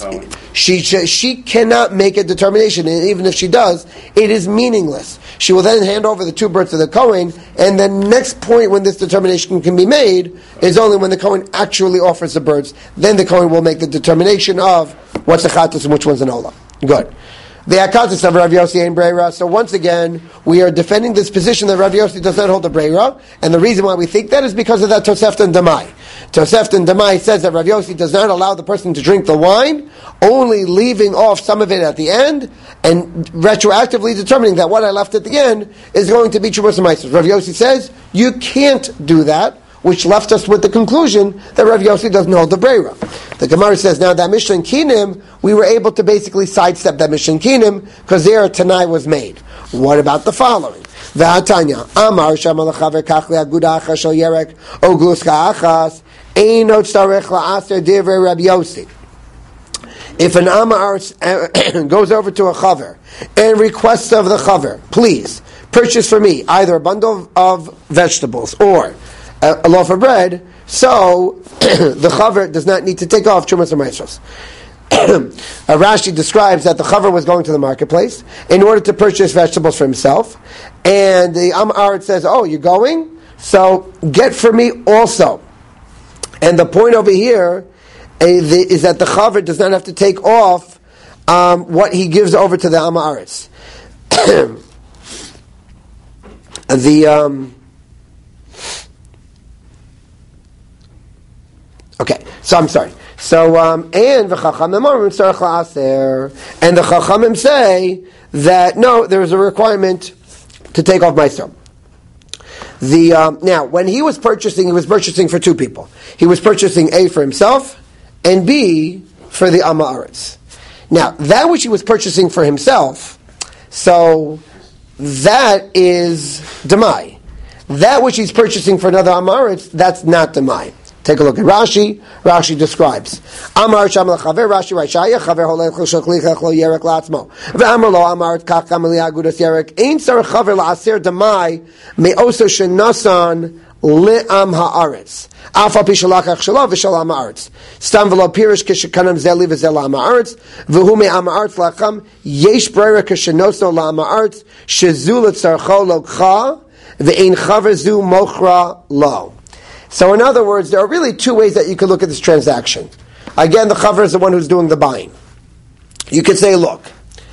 She, she she cannot make a determination, and even if she does, it is meaningless. She will then hand over the two birds to the Kohen, and the next point when this determination can be made is only when the Kohen actually offers the birds. Then the Kohen will make the determination of what's a chatas and which one's an ola. Good. The akatas of Rav Yossi and Breira. So once again, we are defending this position that Rav Yossi does not hold the Breira, and the reason why we think that is because of that Tosefta and Demai. Tosefta and Demai says that Rav Yossi does not allow the person to drink the wine, only leaving off some of it at the end, and retroactively determining that what I left at the end is going to be Chubos and Meisos. Rav Yossi says, you can't do that, which left us with the conclusion that Rav Yossi doesn't hold the Breira. The Gemara says, now that Mishnah and Kinim, we were able to basically sidestep that Mishnah and Kinim, because there a Tanai was made. What about the following? V'atanya amar shama lechaver kach leaguda achas shel yerek o gluska achas eino tzarech la'aser divrei Rabbi Yossi. If an amar goes over to a chaver and requests of the chaver, please purchase for me either a bundle of vegetables or a, a loaf of bread, so the chaver does not need to take off Trumas HaMaasros. Rashi describes that the chaver was going to the marketplace in order to purchase vegetables for himself, and the amar says, "Oh, you're going? So get for me also." And the point over here is that the chaver does not have to take off um, what he gives over to the Am Haaretz. the um, okay, so I'm sorry. So um, and the Chachamim tzarech la'aser, and the Chachamim say that no, there is a requirement to take off meiser. The um, now when he was purchasing, he was purchasing for two people. He was purchasing A for himself and B for the Am Haaretz. Now, that which he was purchasing for himself, so that is Demai. That which he's purchasing for another Am Haaretz, that's not Demai. Take a look at Rashi. Rashi describes. Amar sham lechaver, Rashi writes, Shaya chaver holech l'shachlichach lo yerek la'atzmo. Ve'amar lo amar kach gam li'agudas yerek. Ein sar chaver la'aser Demai me'oso shenasan le'am ha'aretz. Alpha pishalakach shalav v'shal am haaretz. Stam v'lo pirish kishakanam zeli v'zel am haaretz. V'hu me'am haaretz lacham yesh brera kishanosno la'am haaretz shezu l'tzarcho lokcha v'ein chaver zu mochra lo. So in other words, there are really two ways that you could look at this transaction. Again, the chaver is the one who's doing the buying. You could say, look,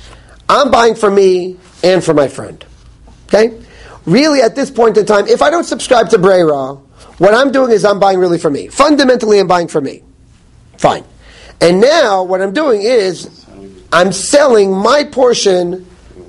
I'm buying for me and for my friend. Okay? Really, at this point in time, if I don't subscribe to Breira, what I'm doing is I'm buying really for me. Fundamentally, I'm buying for me. Fine. And now, what I'm doing is I'm selling my portion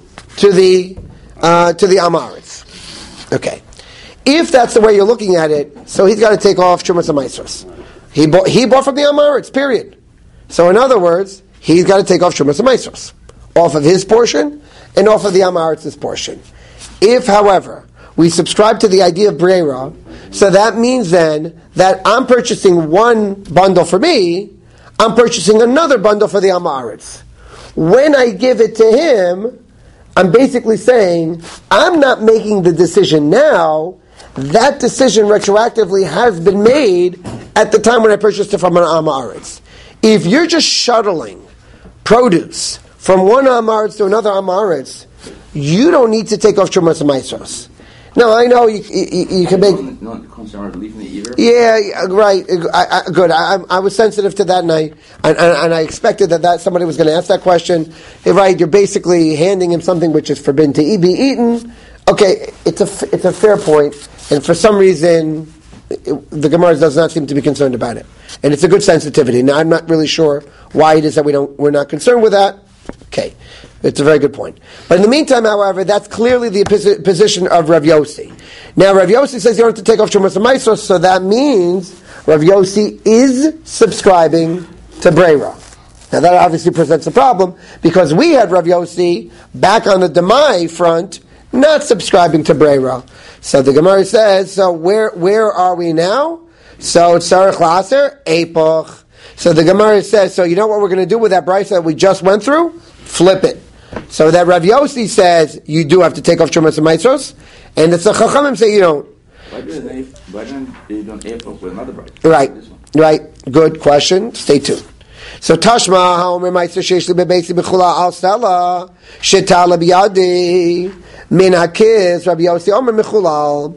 to the uh, to the Am Haaretz. Okay. If that's the way you're looking at it, so he's got to take off Trumas HaMaasros. He bought, he bought from the Am Haaretz, period. So in other words, he's got to take off Trumas HaMaasros. Off of his portion and off of the Am Haaretz's portion. If, however, we subscribe to the idea of Breira, so that means then that I'm purchasing one bundle for me, I'm purchasing another bundle for the Am Haaretz. When I give it to him, I'm basically saying, I'm not making the decision now. That decision retroactively has been made at the time when I purchased it from an Am Haaretz. If you're just shuttling produce from one Am Haaretz to another Am Haaretz, you don't need to take off Trumas HaMaasros. Now, I know you, you, you can make... No, no concern leaving it either? Yeah, right. I, I, good. I, I was sensitive to that, and I, and, and I expected that, that somebody was going to ask that question. Right, you're basically handing him something which is forbidden to be eaten. Okay, it's a, it's a fair point, and for some reason, it, the Gemara does not seem to be concerned about it. And it's a good sensitivity. Now, I'm not really sure why it is that we don't, we're not concerned with that. Okay. It's a very good point. But in the meantime, however, that's clearly the position of Rav Yossi. Now, Rav Yossi says you don't have to take off Trumas HaMaasros, so that means Rav Yossi is subscribing to Breira. Now, that obviously presents a problem, because we had Rav Yossi back on the Demai front, not subscribing to Breira. So the Gemara says, so where where are we now? So, Tzarech La'aser, Epoch. So the Gemara says, so you know what we're going to do with that brisa that we just went through? Flip it. So that Rav Yossi says you do have to take off Trumas HaMaasros, and the Chachamim say you don't. Why do they? Why don't they don't epoch with another bride? Right, right. Good question. Stay tuned. So Tashma Haomer Meiser Sheish Lebebeisi B'Chula Al Stella Shetala B'Yadi Min Hakiz Rav Yossi Omer Mechulal.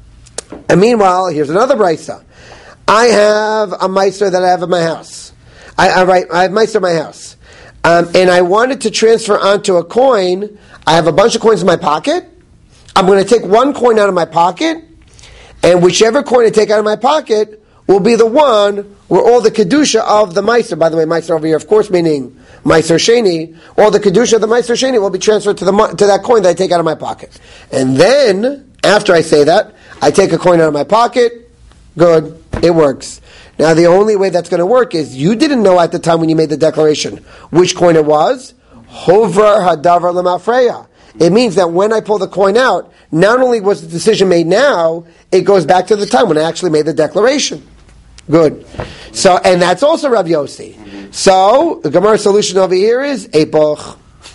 And meanwhile, here's another brisa. I have a meiser that I have in my house. I, I right. I have meiser in my house. Um, and I wanted to transfer onto a coin. I have a bunch of coins in my pocket. I'm going to take one coin out of my pocket, and whichever coin I take out of my pocket will be the one where all the kedusha of the meiser, by the way, meiser over here, of course, meaning meiser sheni, all the kedusha of the meiser sheni will be transferred to the to that coin that I take out of my pocket. And then, after I say that, I take a coin out of my pocket. Good, it works. Now, the only way that's going to work is you didn't know at the time when you made the declaration which coin it was. Hovar hadavar lemafreya. It means that when I pull the coin out, not only was the decision made now, it goes back to the time when I actually made the declaration. Good. So, and that's also Rav Yossi. Mm-hmm. So, the Gemara solution over here is Epoch.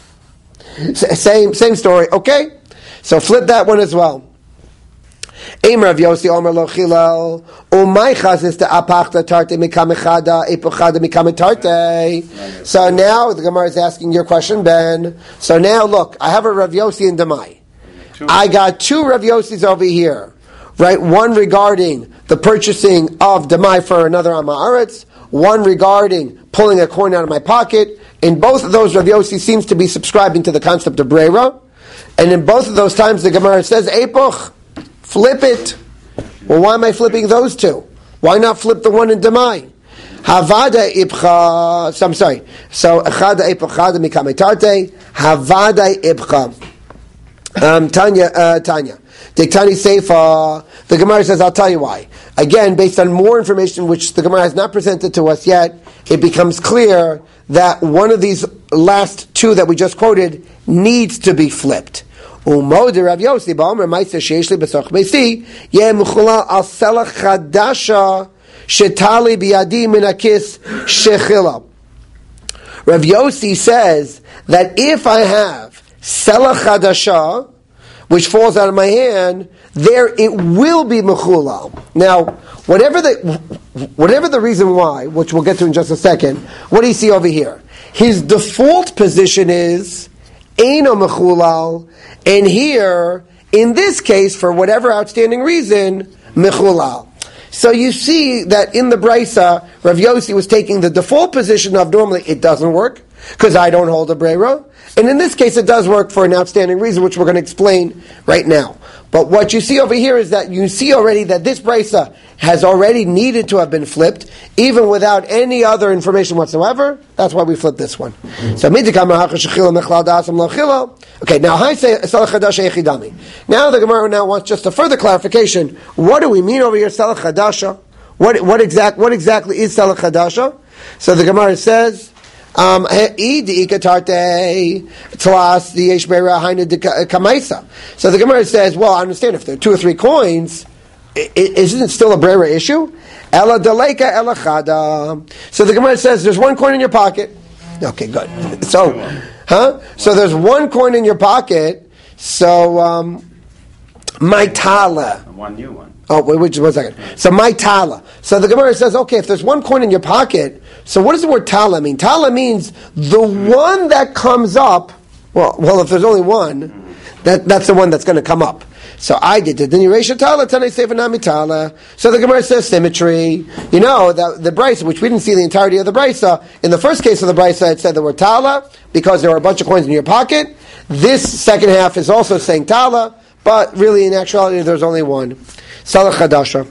Same, same story. Okay? So flip that one as well. Ein Rav Yossi Omer Lo Chilal Umay Chazis to Apachta Tarte Mikamechada Epochada Mikametarte. So now the Gemara is asking your question, Ben. So now look, I have a Rav Yossi in Demai. I got two Rav Yossis over here, right? One regarding the purchasing of Demai for another Amaretz, one regarding pulling a coin out of my pocket. In both of those, Rav Yossi seems to be subscribing to the concept of Breira. And in both of those times, the Gemara says, Epoch, flip it. Well, why am I flipping those two? Why not flip the one in Demai? Havada Ibcha, so I'm sorry. So, Echada Epochada Mikametarte, Havada Ibcha. Um, Tanya, uh, Tanya. Diktani Seifa, the Gemara says, I'll tell you why. Again, based on more information which the Gemara has not presented to us yet, it becomes clear that one of these last two that we just quoted needs to be flipped. Umo de Rav Yossi ba'omer ma'aseh sheyesh li b'soch beisi yeh mechula al selach chadasha shetali biyadi min hakis shechila. Rav Yossi says that if I have selach chadasha, which falls out of my hand, there it will be mechula. Now, whatever the whatever the reason why, which we'll get to in just a second, what do you see over here? His default position is eino mechulal, and here, in this case, for whatever outstanding reason, mechulal. So you see that in the Brisa, Rav Yossi was taking the default position of normally it doesn't work, because I don't hold a breira. And in this case, it does work for an outstanding reason, which we're going to explain right now. But what you see over here is that you see already that this brisa has already needed to have been flipped, even without any other information whatsoever. That's why we flipped this one. So, okay, now I say now the Gemara now wants just a further clarification. What do we mean over here, Salach Chadasha? What what exact what exactly is Salach Chadasha? So the Gemara says, Um, so the Gemara says, well, I understand if there are two or three coins, isn't it still a breira issue? Ela daleka ela chada. So the Gemara says, there's one coin in your pocket. Okay, good. So, huh? So there's one coin in your pocket. So, um, my tala. One new one. Oh, wait, wait, one second. So my tala. So the Gemara says, okay, if there's one coin in your pocket, so what does the word tala mean? Tala means the one that comes up. Well, well, if there's only one, that that's the one that's going to come up. So I did it. Then you raise your tala, tanei sevanami tala. So the Gemara says symmetry. You know, the, the brisa, which we didn't see the entirety of the brisa. In the first case of the brisa, it said the word tala because there were a bunch of coins in your pocket. This second half is also saying tala, but really in actuality there's only one. Salach Chadasha.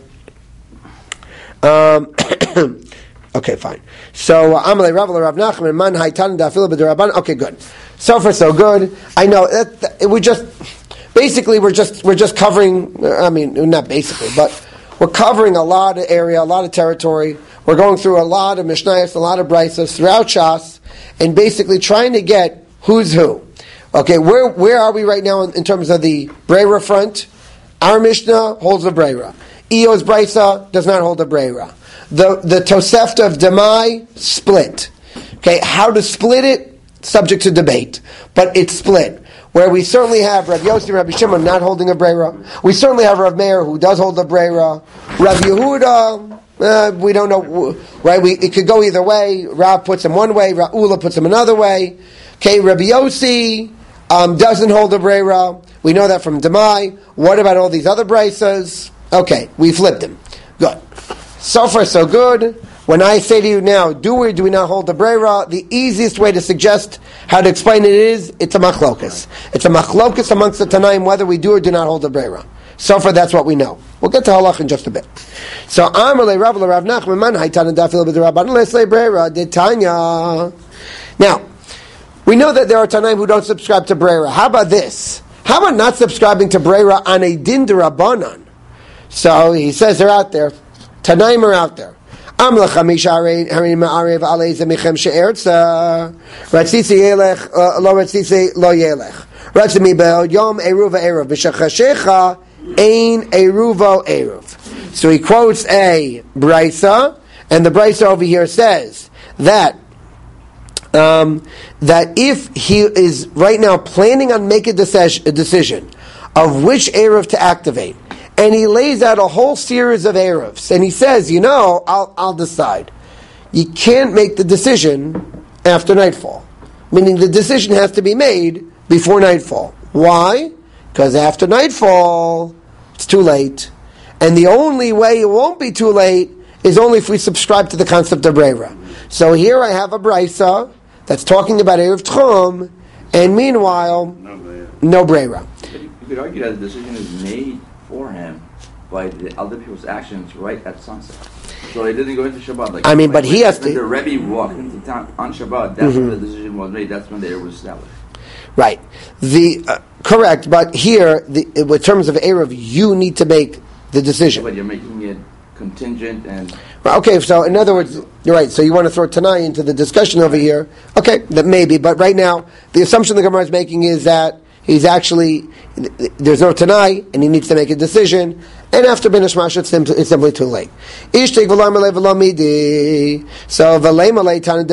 Um, okay, fine. So Amalei Rav Rav Nachman Man Haytan Dafil B'Deraban. Okay, good. So far, so good. I know that, that we just basically we're just we're just covering. I mean, not basically, but we're covering a lot of area, a lot of territory. We're going through a lot of Mishnayos, a lot of Brisas throughout Shas, and basically trying to get who's who. Okay, where where are we right now in, in terms of the Breira front? Our Mishnah holds a Breira. Eo's Brisa does not hold a Breira. The the Tosefta of Demai split. Okay, how to split it? Subject to debate, but it's split. Where we certainly have Rav Yossi and Rabbi Shimon not holding a Breira. We certainly have Rav Meir who does hold a Breira. Rav Yehuda, uh, we don't know, right? We, it could go either way. Rav puts him one way, Rav Ula puts him another way. Okay, Rabbi Yossi um, doesn't hold a Breira. We know that from Demai. What about all these other Brisas? Okay, we flipped them. Good. So far, so good. When I say to you now, do we, do we not hold the Breira? The easiest way to suggest how to explain it is, it's a machlokus. It's a machlokus amongst the Tanaim whether we do or do not hold the Breira. So far, that's what we know. We'll get to halach in just a bit. So, Amalei Rav Rav Nachman Man Haytan Dafil B'Deraban Leslei Breira D'Tanya. Now, we know that there are Tanaim who don't subscribe to Breira. How about this? How about not subscribing to Breira on a din d'Rabbanan? So he says they're out there. Tanaim are out there. Am l'chamisha harim ma'arev alei zemichem she'ertza ratzitzi yelech lo ratzitzi lo yelech Ratzami be'od yom eruva eruv b'shachashecha ein eruvo eruv. So he quotes a brisa, and the brisa over here says that um, that if he is right now planning on making a decision, a decision of which eruv to activate, and he lays out a whole series of eruvs, and he says, you know, I'll I'll decide. You can't make the decision after nightfall, meaning the decision has to be made before nightfall. Why? Because after nightfall, it's too late. And the only way it won't be too late is only if we subscribe to the concept of Breira. So here I have a Brisa that's talking about Erev Tchum, and meanwhile, no Breira. You could argue that the decision is made for him by the other people's actions right at sunset. So he didn't go into Shabbat. Like, I mean, like but he when, has when to... the Rebbe walked into town on Shabbat, that's mm-hmm. when the decision was made. That's when the Erev was established. Right. The uh, correct, but here, the, in terms of Erev, you need to make the decision. But you're making it contingent and... Okay, so in other words, you're right. So you want to throw Tanai into the discussion over here. Okay, that maybe, but right now, the assumption the Gemara is making is that he's actually, there's no Tanai, and he needs to make a decision, and after Ben Ishmash, it's, simply, it's simply too late. Ishtik v'lam alei v'lam midi. So v'leim alei tana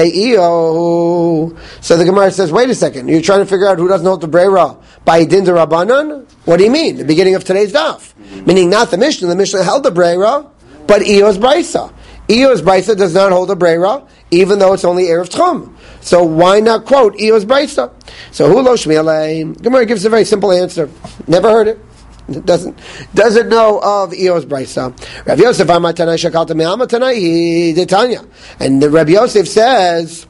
debe'io. So the Gemara says, wait a second, you're trying to figure out who doesn't hold the Breira by Din de Rabbanan? What do you mean? The beginning of today's daf. Mm-hmm. Meaning not the Mishnah, the Mishnah held the Breira, but Io's Brisa. Io's Brisa does not hold a Breira, even though it's only Erev Tchum. So why not quote Io's Brisa? So who lo shmi alei? Gemara gives a very simple answer. Never heard it. Doesn't doesn't know of Io's Brisa. Rabbi Yosef Amar Tanai Shakalta Me'ama Tanai Detanya, and the Rabbi Yosef says,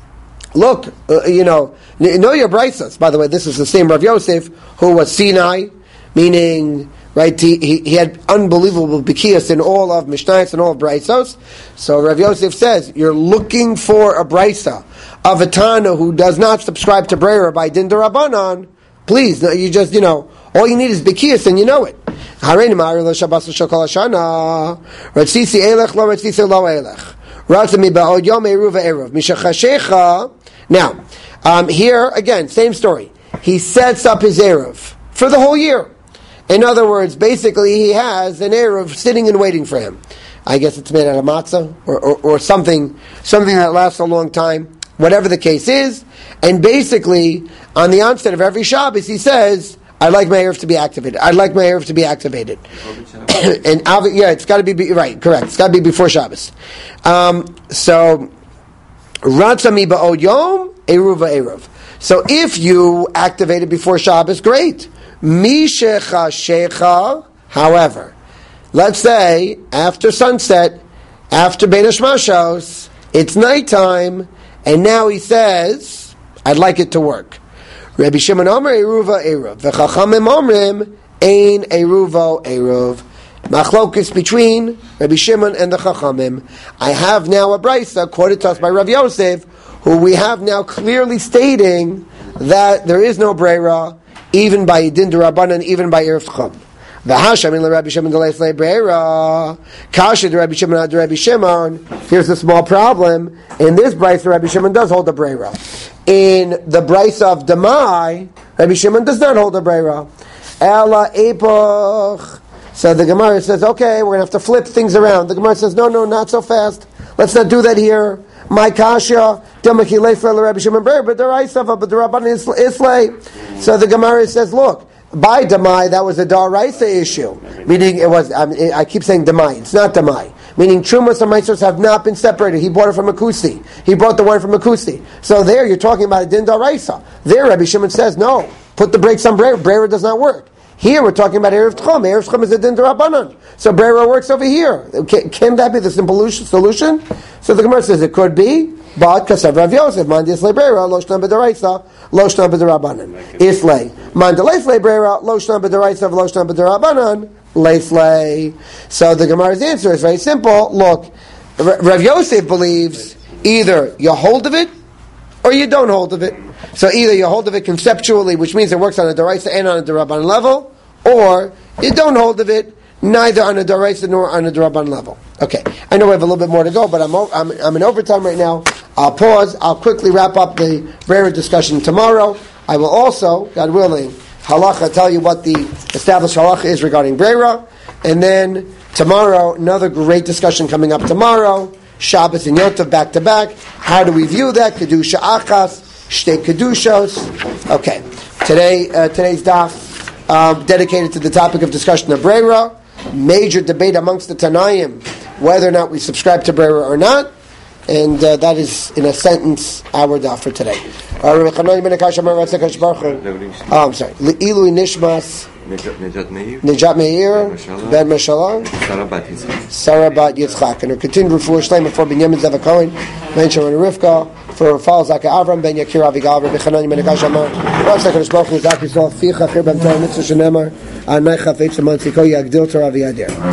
look, uh, you know, know your Brisas. By the way, this is the same Rabbi Yosef who was Sinai, meaning. Right, he, he, he had unbelievable bikiyas in all of Mishnayos and all of Braisos. So Rav Yosef says, you're looking for a Braisa of a Tana who does not subscribe to Breira by Din D'Rabbanan. Please, you just, you know, all you need is bikiyas and you know it. Harein ma'ari lo Shabbos l'shokol hashana. Ratzisi elech lo ratzisi lo elech. Ratzami ba'od yom eruv eruv. Mishachashecha. Now, um, here, again, same story. He sets up his eruv for the whole year. In other words, basically he has an eruv sitting and waiting for him. I guess it's made out of matzah or, or, or something, something that lasts a long time. Whatever the case is, and basically on the onset of every Shabbos he says, "I'd like my eruv to be activated. I'd like my eruv to be activated." and yeah, it's got to be right, correct. It's got to be before Shabbos. Um, so, ratzami ba'od yom eruva eruv. So if you activate it before Shabbos, great. Mishecha shecha, however, let's say after sunset, after Bein Hashmashos, it's nighttime, and now he says, I'd like it to work. Rabbi Shimon Omer Eruva Eruv, v'chachamim Omrim Ein Eruvo Eruv. Machlokes between Rabbi Shimon and the Chachamim. I have now a brisa quoted to us by Rav Yosef, who we have now clearly stating that there is no breira, even by Din D'Rabbanan, even by Erev Tchum. V'hasham in Rabbi Shimon d'leis le breira, kasha Rabbi Shimon ad Rabbi Shimon. Here's a small problem. In this brisa, Rabbi Shimon does hold the breira. In the brisa of Demai, Rabbi Shimon does not hold the breira. Ela epoch. So the Gemara says, okay, we're going to have to flip things around. The Gemara says, no, no, not so fast. Let's not do that here. My kasha, Demaki leifel Rabbi Shimon breira, but the Raisava, but the Rabbanan Islay. So the Gemara says, look, by Demai, that was a Daraisa issue. Meaning it was, um, I keep saying Demai, it's not Demai. Meaning Trumas and Meisos have not been separated. He bought it from Akusi. He bought the wine from Akusi. So there, you're talking about a Din Daraisa. There, Rabbi Shimon says, no, put the brakes on Breira. Breira does not work. Here, we're talking about Erev Tchum. Erev Tchum is a Din D'Rabbanan. So Breira works over here. Can, can that be the simple solution? So the Gemara says it could be, but Kasav Rav Yosef, Man Dislei Breira, Lo Shnan B'Daraisa, Lo Shnan B'Darabanan. Islay. Man Dislei Breira, Lo Shnan B'Daraisa, Lo Shnan B'Darabanan, Leislay. So the Gemara's answer is very simple. Look, Rav Yosef believes either you hold of it or you don't hold of it. So either you hold of it conceptually, which means it works on a Daraisa and on a D'Rabbanan level, or you don't hold of it, neither on a Daraisa nor on a D'Rabbanan level. Okay, I know we have a little bit more to go, but I'm I'm, I'm in overtime right now. I'll pause. I'll quickly wrap up the Breira discussion tomorrow. I will also, God willing, halacha, tell you what the established halacha is regarding Breira, and then tomorrow, another great discussion coming up tomorrow, Shabbos and Yom Tov back to back. How do we view that? Kedusha achas, shtei kedushos. Okay, today uh, today's daf uh, dedicated to the topic of discussion of Breira. Major debate amongst the Tanaim whether or not we subscribe to Breira or not, and uh, that is in a sentence our daf for today. Oh, I'm sorry. Le'ilu nishmas Nejat Meir Ben Meshalah Sarah Bat Yitzchak, and her continued refuah shleima for Binyamin Zeva Cohen, Ben Sharon Rivka, for Fal Zaka Avram Ben Yakir Avigal Ben Chanani Ben Akashama Rav Sekadosh Baruch Hu Zak Yisrael Ficha Chir Ben Torah Mitzvah Shenemar Anay Chafetz Leman Tziko Yagdil Torah V'Yadir.